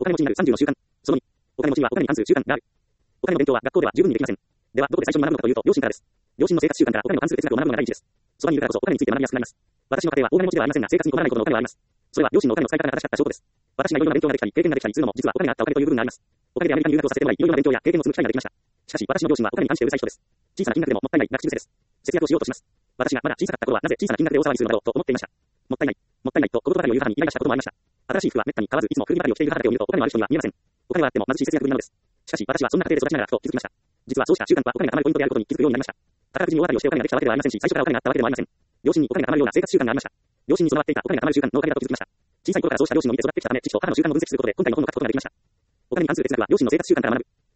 お金持ちになる30の習慣。その2、お金持ちにはお金に関する習慣がある。お金の勉強は学校では十分にできません。では、どこで最初に学ぶのかというと、両親からです。両親の生活習慣からお金の関する哲学を学ぶのが第一です。そばにいるからこそお金について学びやすくなります。私の家庭は大金持ちではありませんが、生活に困らないことのお金はあります。それは両親のお金の使い方が正しかった証拠です。私がいろいろな勉強ができたり、経験ができたりするのも、実はお金があったおかげという部分があります。お金でアメリカに留学をさせてもらい、いろいろな勉強や経験を積む機会ができました。しかし、私の両親はお金に関してうるさい人です。小さな金額でももったいないが口癖です。節約をしようとします。私がまだ小さかった頃はなぜ小さな金額で大騒ぎするのだろうと思っていました。もったいない、もったいないと小言ばかりを言う母にイライラしたこともありました。新しい服はめったに買わず、いつも古着ばかりを着ている母だけを見るとお金のある人には見えません。お金はあっても貧しい節約ぶりなのです。しかし、私はそんな家庭で育ちながらふと気づきました。実はそうした習慣はお金が貯まるポイントであることに気づくようになりました。宝くじに大当たりをしてお金ができたわけではありませんし、最初からお金があったわけでもありません。両親にお金が貯まるような生活習慣がありました。両親に備わっていたお金が貯まる習慣のおかげだと気づきました。小さい頃からそうした両親を見て育ってきたため、父と母の習慣を分析することで今回の本を書くことができました。お金に関する哲学は両親の生活習慣から学ぶ。